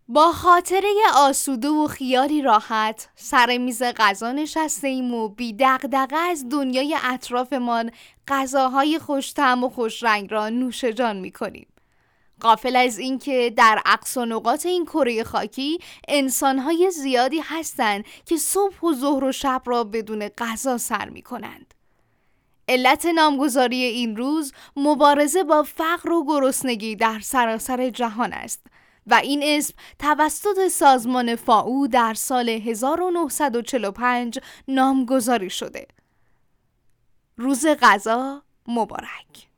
با خاطره آسوده و خیالی راحت سر میز غذا نشسته‌ایم و بی دغدغه از دنیای اطرافمان غذاهای خوش‌طعم و خوش‌رنگ را نوش جان می‌کنیم. غافل از اینکه در اقصا نقاط این کره خاکی انسان‌های زیادی هستند که صبح و ظهر و شب را بدون غذا سر می‌کنند. علت نامگذاری این روز مبارزه با فقر و گرسنگی در سراسر جهان است و این اسم توسط سازمان فائو در سال 1945 نامگذاری شده. روز غذا مبارک.